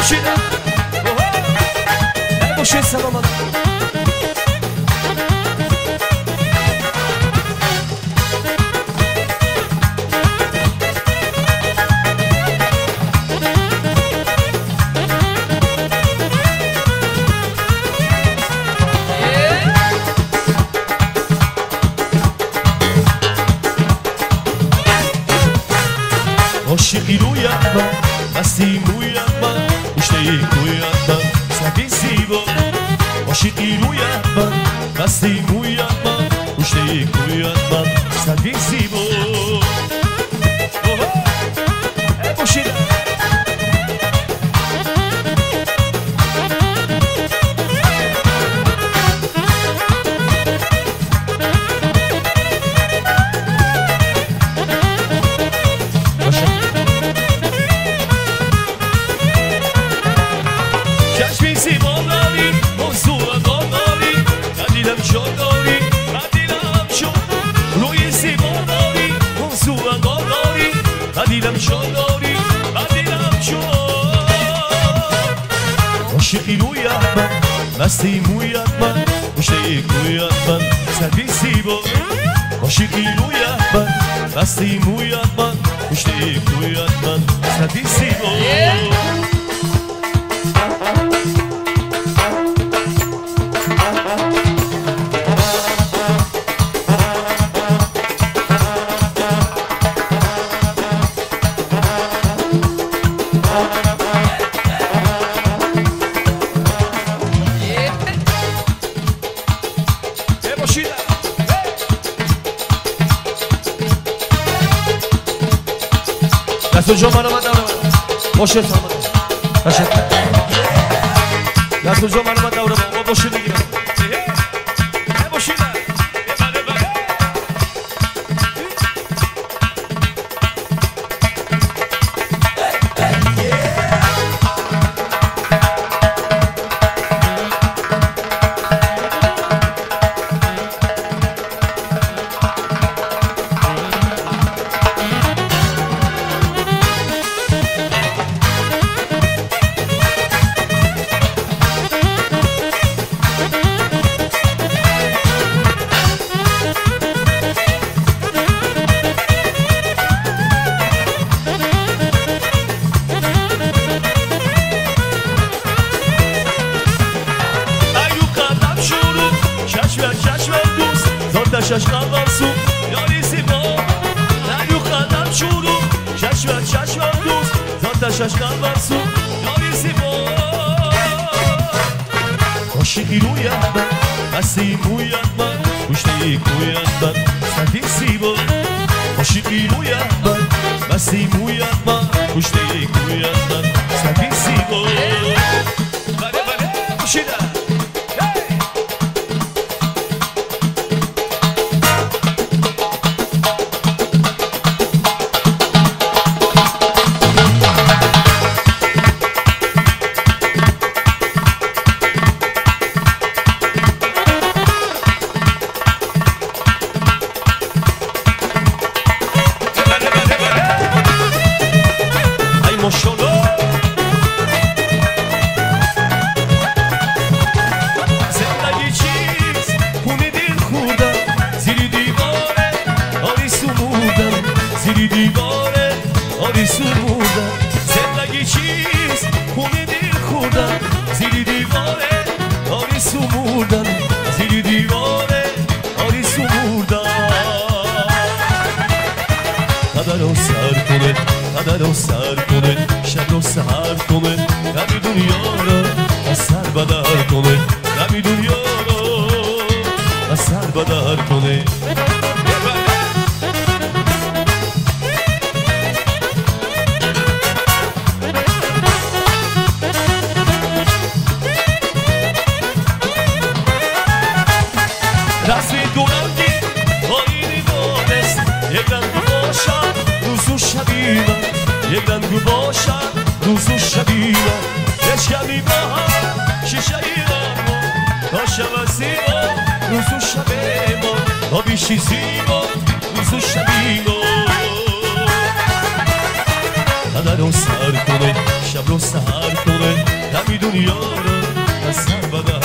boşuna. Boşuna salamadım. عاشقی روی من مستی موی من مشتاقی روی من سگی زیبا عاشقی روی من مستی موی من مشتاقی روی من سگی زیبا boşuna. چشمی زیبا داری موضوع داری ندیدم چون داری ندیدم چون روی زیبا داری موضوع داری ندیدم چون داری ندیدم چون عاشقی روی من مستی موی من مشتاقی روی من سگی زیبا عاشقی روی من مستی موی من مشتاقی روی من سگی زیبا دست جا منو من دورم باشه سلامت باشه دست جا منو من دورم باشه بگیرم باشه چشم قلبم سو یاری زیبا نگو قدم شروع چشم دوست زاد چشم قلبم سو یاری زیبا عاشقی روی من مستی موی من مشتاقی روی من سگی زیبا عاشقی روی من مستی موی من مشتاقی روی من سگی زیبا بله باشیدم زندگی چیز خونه دل خوردم زیر دیواره آری سمودم زیر دیواره آری سمودم زندگی چیز خونه دل خوردم زیر دیواره آری سمودم زیر دیواره آری سمودم قدر رو سر کنه قدر رو سر کنه شب رو سهر کنه نمی دنیا رو از سر بدر کنه نمی دنیا رو از سر بدر کنه رسمی دورنگی آینی بادست یک رنگ باشد روز و شبی من یک رنگ باشد روز و شبی من اشکمی با هم شیشه ای ما تا شب زیبا روز و شب ما آبیشی زیبا روز و شبی ما قدر رو سر کنه شب رو سهر کنه دنیا را از سر بدر